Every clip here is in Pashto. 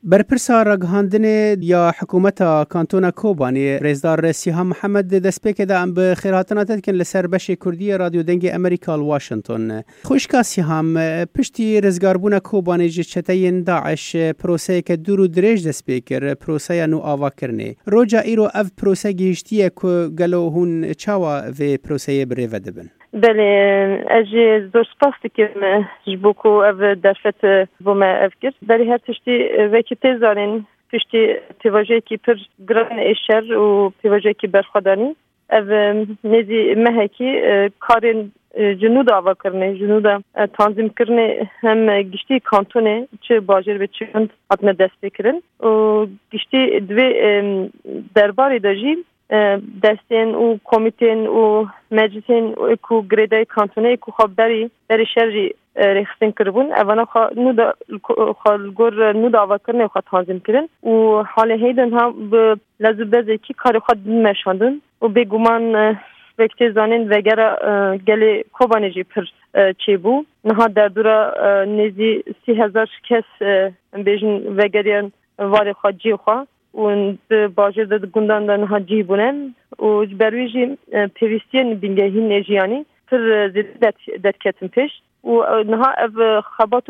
برپرسا رگهاندن یا حکومت کانتونا کوبانی رئیسدار سیهام محمد دسپیک دا ام به خیراتنات کن لسر بش کردی رادیو دنگ امریکا واشنطن. خوشکا سیهام پشتی رزگاربونا کوبانی جچتین داعش پروسه که دورو دریج دسپیکر پروسه نو آوا کرنه. روجا ایرو اف پروسه گیشتیه که گلو هون چاوا و پروسه بره ودبن. بله، اجی زور سپاس دکم جبوکو او درفت بوم افکر. بله هر تشتی وکی تزارین تشتی تواجه کی پر گران اشر و تواجه کی برخدانی. او نزی مهکی کارن جنود آوا کرنه، جنود تنظیم کرنه هم گشتی کانتونه چه باجر به چه کند آتن دست بکرن و گشتی دوی درباری داشتی دستین و کمیتین و مجلسین و اکو گریدای کانتونه اکو خواب بری شرجی ریختین کربون اوانا خالگور نود آوا کرنه خواه تنظیم کرن و حال هیدن هم به لزو بزه کی کار خواه دین مشاندن و بگومان وقتی زانین وگره گلی کوبانجی پر چی بو نها در دورا نزی 30,000 کس بیشن وگریان واری خواه جی خواه و باجر داد گندان دان ها جی بونن و برویجی پیوستین بینگهی نجیانی پر زیاد دکتن پیش و نها اف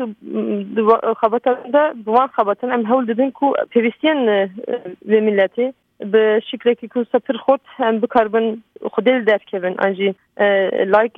خباتو دا دوان خباتن ام هول دادن کو پیوستین و ملتی به شکلی که کو سپر خود هم بکاربن خودل درکبن انجی لایک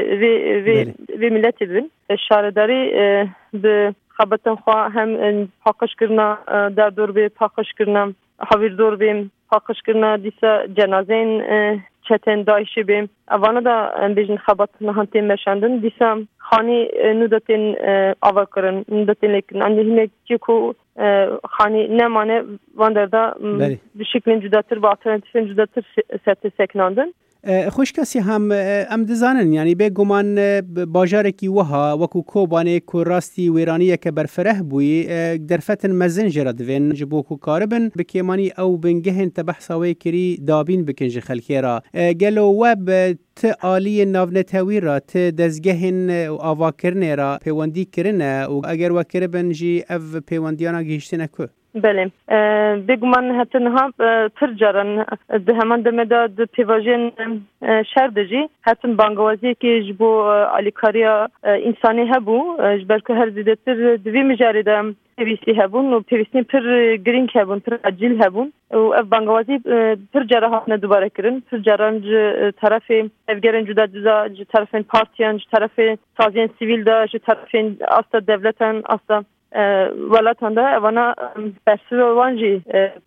و ملتی بن شارداری به خباتن خواه هم پاکش کرنا در دور به پاکش کرنا حویر دور بیم پاکش کرنا دیسا جنازین چتن دایشی بیم اوانه دا بیشن خبات نهانتین مرشندن دیسا خانی نودتین آوا کرن نودتین لیکن انجی هنه که کو خانی نمانه واندر دا به شکل جداتر با آترانتیفین جداتر سکناندن خوش کسی هم دزانن یعنی به گمان باجاره کی وها وکو کوبانه کو راستی ویرانیه که برفره بوی در فتن مزن جردوین جبو کو کاربن بکیمانی او بنگهن تبحثاوی کری دابین بکنج خلکیرا گلو وب ت آلی ناونتاوی را ت دزگهن آوا کرنه را پیوندی کرنه و اگر وکربن جی او پیوندیانا گیشتنه که بله بگمان حتی نها پر جارن ده همان دمدا ده پیواجین شردجی حتی بانگوازی که جبو آلیکاریا انسانی هبو جبر که هر زیدتر دوی مجارده پیوستی هبون و پیوستی پر گرینگ هبون پر عجیل هبون و اف بانگوازی پر جاره ها دوباره کرن پر جارن طرف افگرن جدا طرفین پارتیان طرف سازین سیویل دا طرفین استا دولتن استا ولاتان دا اوانا برسو وانجی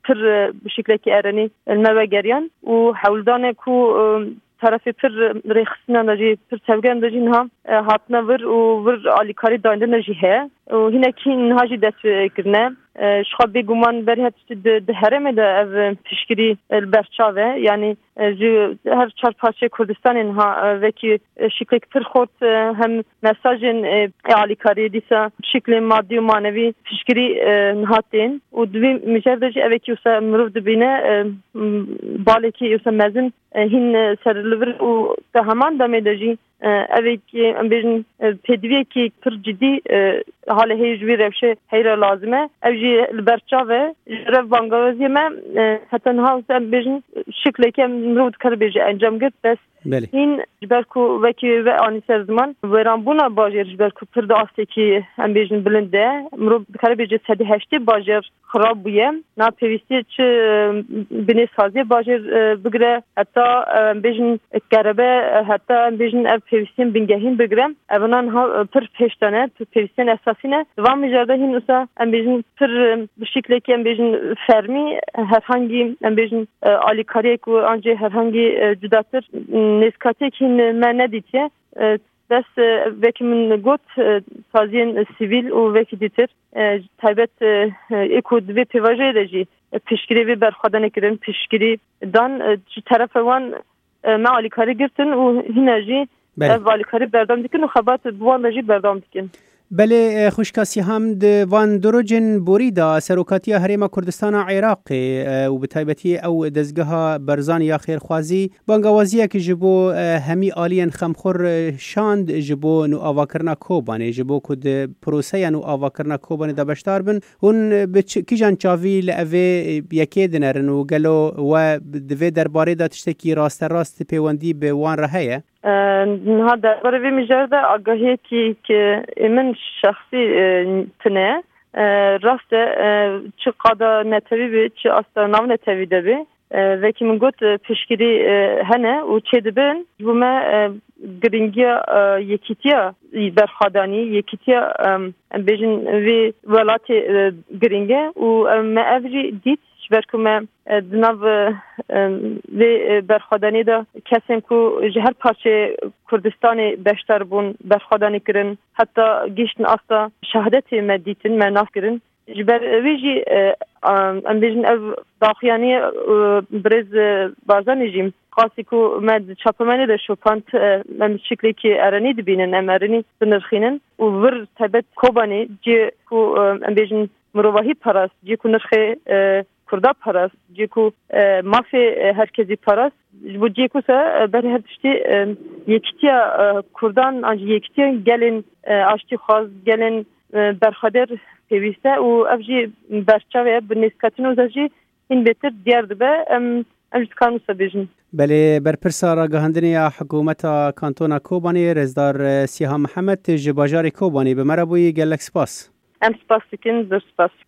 پر بشکل که ارنی الموگریان و حولدان کو طرف پر ریخسنا نجی پر تفگرن دجی نها هاتنا ور آلیکاری داینده نجی هه و هنه کی نها جی دست کرنه شخاب بگومان بری هست ده هرمه ده او پیشگیری البرچاوه یعنی هر چار پارچه کردستان اینها وکی شکل پر خود هم مساجن آلیکاری دیسا شکل مادی و مانوی پیشگیری نهاتین و دوی مجرده جی اوکی اوسا مروف دبینه بالی که اوسا مزن هین سرلور و ده همان دامه دجی اوکی ام بیشن پیدویه که پر جدی حال هیجوی روشه هیرا لازمه اوجی البرچاوه جرف بانگوازی من حتی نها ام بیشن شکلی که مرود کار بیجه انجام گرد بس این جبرکو وکی و آنی سر زمان ویران بونا باجر جبرکو پرده آسته که ام بیشن بلنده مرود کار بیجه سدی هشتی باجر خراب بویم نا پیوستی چه بینی سازی باجر بگره حتی ام بیشن کربه حتی ام بیشن اف پیوستین بینگهین بگرم اونان ها پر پیشتانه پیوستین اساسینه دوام مجرده هین اوسا ام بیشن پر بشکلی که ام بیشن فرمی هرهنگی ام بیشن آلیکاری که آنجا هرهنگی جداتر نسکاتی که من ندیدیه بس وکی من گوت سازین سیویل و وکی دیتر تایبت اکو دوی پیواجه دجی پیشگیری وی برخوادن کرن پیشگیری دان طرف وان ما آلیکاری گرتن و هینجی آلیکاری بردام دیکن و خبات بوان دجی بردام دیکن بله خوشکاسی هم وان دروجن بوریدا سروکاتی هریم کردستان عراق و به تایبەتی او دزگاه برزان یا خیرخوازی بانگوازیه که جبو همی آلین خمخور شاند جبو نو آواکرنا کوبانه جبو کد پروسه نو آواکرنا کوبانه دا بشتار بن اون کیجان چاوی لعوه یکی دنرن و گلو و دوی درباره دا تشتکی راست پیوندی به وان رهیه هذا برای مجرد آگاهی که من شخصی تنه راست چه قادا نتوی بی چه اصلا نام نتوی دبی و که من گفت پشگیری هنه و چه دبن بومه گرینگی یکیتیا برخادانی یکیتیا بیشن وی ولات گرینگه و ما افری دیت برکم دناو و برخوادانی دا کسیم کو جهر پارچه کردستان بشتر بون برخوادانی کرن حتی گیشتن استا شهادت مدیتن مناف کرن جبر ویجی ام بیشن او داخیانی برز بازانی جیم قاسی کو مد چاپمانی دا شوپانت ام شکلی که ارانی دبینن ام ارانی بنرخینن و ور تبت کوبانی جی کو ام بیشن مروواهی پراست جی کو نرخی کردا پاراست جیکو مافی herkesi پاراست bu cekusa ben her işte yektiya Kurdan anca yektiya gelin aştı xaz gelin berxader peviste u evji berçave bu niskatino zaji in beter diğer be امروز کانو سبیجن. بله برپرسا را گهندنی حکومت کانتونا کوبانی رزدار سیها محمد جباجار کوبانی به مربوی گلک سپاس. ام سپاس دکن در سپاس.